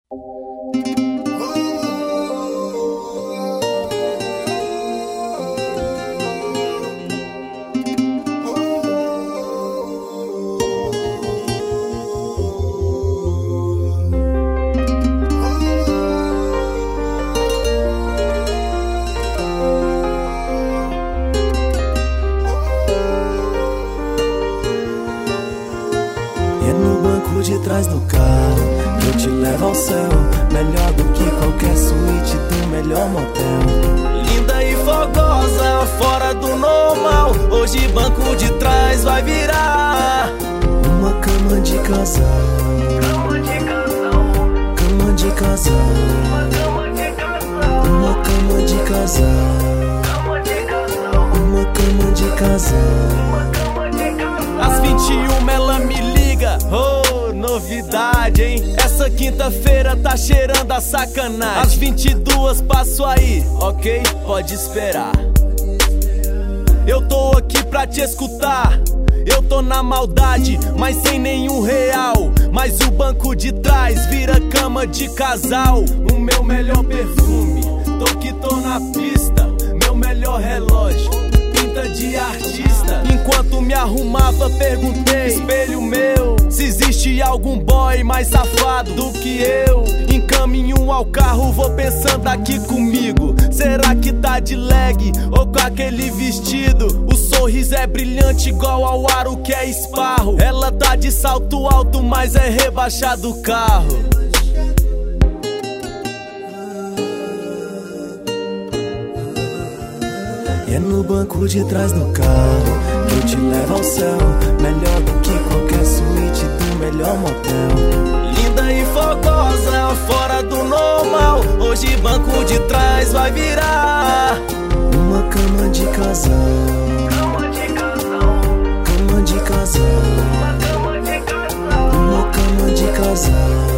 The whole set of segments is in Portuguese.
De trás do carro, que eu te levo ao céu, melhor do que qualquer suíte do melhor motel. Linda e fogosa, fora do normal, hoje banco de trás vai virar uma cama de casal. Cama de casal. Cama de casal. Uma cama de casal. Uma cama de casal. Cama de casal. Uma cama de casal. Uma cama de casal. Às 21 ela me liga, oh, novidade, hein? Essa quinta-feira tá cheirando a sacanagem. Às 22 passo aí, ok? Pode esperar. Eu tô aqui pra te escutar. Eu tô na maldade, mas sem nenhum real. Mas o banco de trás vira cama de casal. O meu melhor perfume, tô que tô na pista. Meu melhor relógio, pinta de artista. Enquanto me arrumava perguntei, espelho meu, se existe algum boy mais safado do que eu. Encaminho ao carro, vou pensando aqui comigo. Será que tá de leg ou com aquele vestido? O sorriso é brilhante igual ao aro que é esparro. Ela tá de salto alto, mas é rebaixado o carro. E é no banco de trás do carro que eu te levo ao céu, melhor do que qualquer suíte do melhor motel. Linda e fogosa, fora do normal, hoje banco de trás vai virar uma cama de casal. Cama de casal. Cama de casal. Uma cama de casal. Uma cama de casal.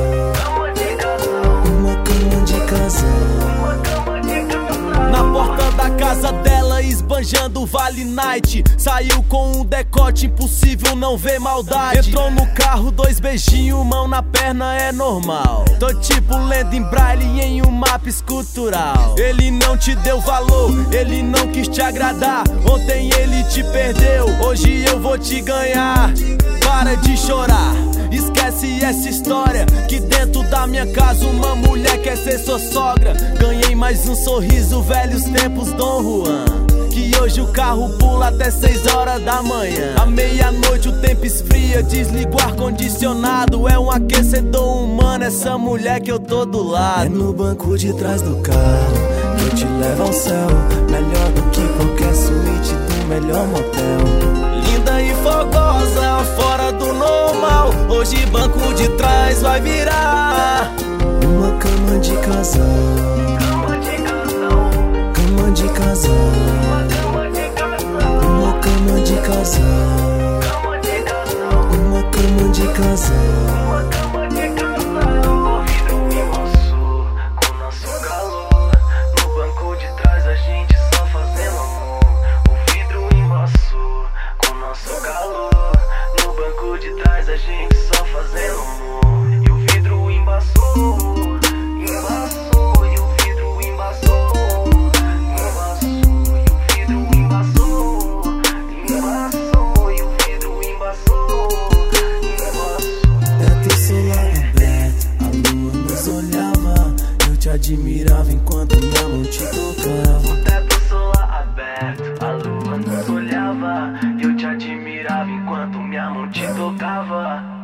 Cama de casal. Uma cama de casal. Uma cama de casal. Na porta da casa dela, esbanjando Vale Night. Saiu com um decote, impossível não ver maldade. Entrou no carro, 2 beijinhos, mão na perna é normal. Tô tipo lendo em braille em um mapa escultural. Ele não te deu valor, ele não quis te agradar. Ontem ele te perdeu, hoje eu vou te ganhar. Para de chorar, esquece essa história, que dentro da minha casa uma mulher quer ser sua sogra. Ganhei mais um sorriso, velhos tempos Dom Juan, que hoje o carro pula até 6 horas da manhã. À meia-noite o tempo esfria, desligo o ar-condicionado. É um aquecedor humano essa mulher que eu tô do lado. É no banco de trás do carro que eu te levo ao céu, melhor do que qualquer suíte do melhor motel. Linda e fogosa, fora do normal, hoje banco de trás vai virar uma cama de casal. Cama de casal. Cama de casal. Uma cama de casal. Uma cama de casal. Cama de casal. Uma cama de casal. Uma cama de casal. O vidro me amassou com nosso calor. No banco de trás a gente só fazendo amor. O vidro embaçou com nosso calor. No banco de trás a gente só fazendo amor. E o vidro embaçou, embaçou. E o vidro embaçou, embaçou. E o vidro embaçou, embaçou. E o vidro embaçou, embaçou. Teto solar aberto, a lua nos olhava. Eu te admirava enquanto minha mão te tocava. O teto solar aberto, a lua nos olhava. Eu te admirava enquanto minha mão te tocava.